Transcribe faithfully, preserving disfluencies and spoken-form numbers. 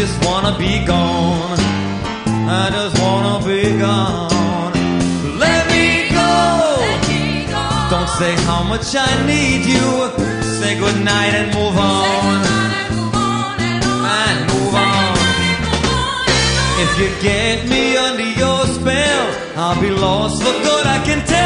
just wanna be gone. I just wanna be gone. Let me go. Let me go. Don't say how much I need you. Say goodnight and move on. And move on. If you get me under your spell, I'll be lost for good, I can tell.